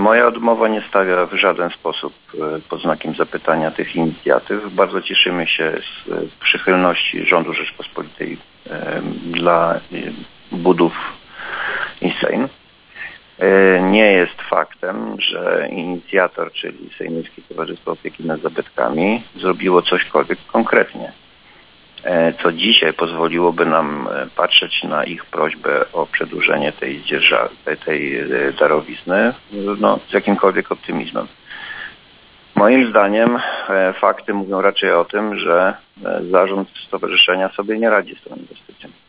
Moja odmowa nie stawia w żaden sposób pod znakiem zapytania tych inicjatyw. Bardzo cieszymy się z przychylności rządu Rzeczpospolitej dla budów Insane. Nie jest faktem, że inicjator, czyli Sejmickie Towarzystwo Opieki nad Zabytkami, zrobiło cośkolwiek konkretnie, co dzisiaj pozwoliłoby nam patrzeć na ich prośbę o przedłużenie tej darowizny z jakimkolwiek optymizmem. Moim zdaniem fakty mówią raczej o tym, że zarząd stowarzyszenia sobie nie radzi z tą inwestycją.